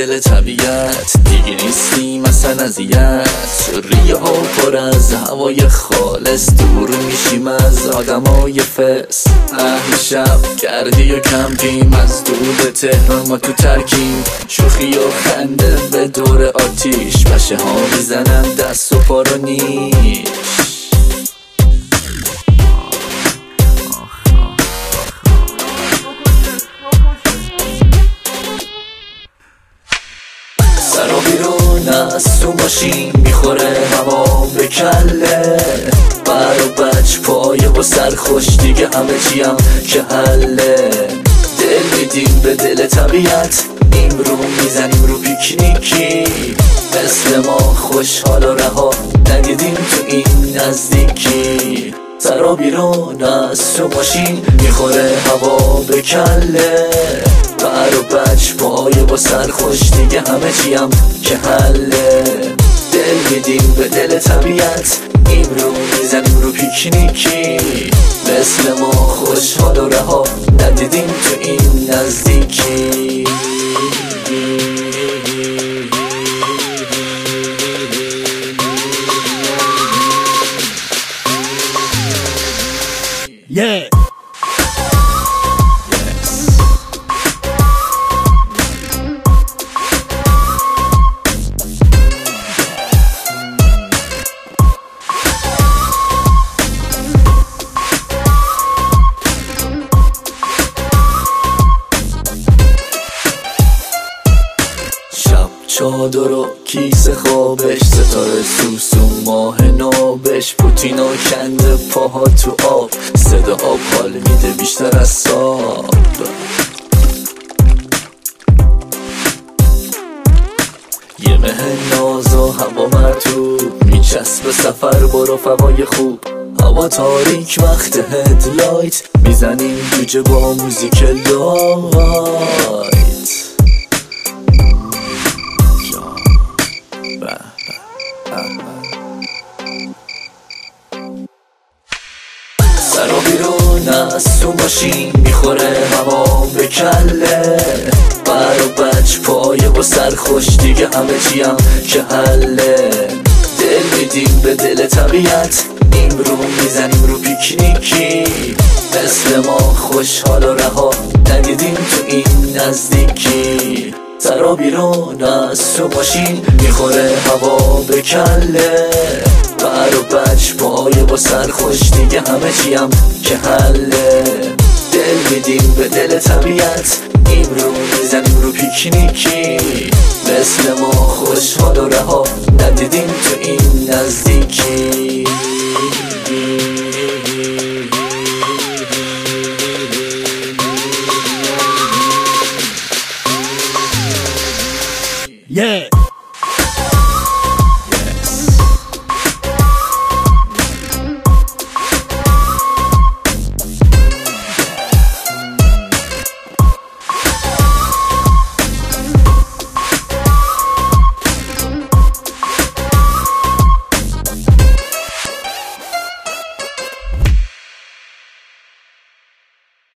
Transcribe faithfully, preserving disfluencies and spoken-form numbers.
دل طبیعت، دیگه نیستیم اصلا اذیت. ریه ها پر از هوای خالص، دور میشیم از آدمای فس. اهل شب کردی و کمپیم، از دود تهران ما تو ترکیم. شوخی و خنده به دور آتیش، بشه ها میزنن دست و پا رو نیش. سر و بیرون از تو ماشین، میخوره هوا به کله. بر و بچ پایه و سرخوش، دیگه همه چیم که حله. دل میدیم به دل طبیعت، امرو میزنیم رو پیکنیکی. مثل ما خوشحال و رها، ندیدیم تو این نزدیکی. سر و بیرون از تو ماشین، میخوره هوا به کله. بر و بچ پایه و سرخوش، دیگه همه چیم که حله. دل میدیم به دل طبیعت، امرو میزنیم رو پیکنیکی. مثل ما خوشحال و رها، ندیدیم تو این نزدیکی. Yeah. چادر و کیسه خوابش، ستاره سوسو ماه نابش. پوتینو کنده پاها تو آب، صدا آب حال میده بیشتر از ساب. یه مه ناز و هوا مرطوب، میچسب سفر برو فوای خوب. هوا تاریک وقت هدلایت، میزنیم جوجه با موزیک لایت. سر و بیرون از تو ماشین، میخوره هوا به کله. بر و بچ پایه و سرخوش، دیگه همه چیم که حله. دل میدیم به دل طبیعت، امرو میزنیم رو پیکنیکی. مثل ما خوشحال و رها، ندیدیم تو این نزدیکی. سر و بیرون از تو ماشین، میخوره هوا به کله. بر و بچ پایه و سرخوش، دیگه همه چیم که حله. دل میدیم به دل طبیعت، امرو میزنیم رو پیکنیکی. مثل ما خوشحال و رها، ندیدیم تو این نزدیکی. Yeah.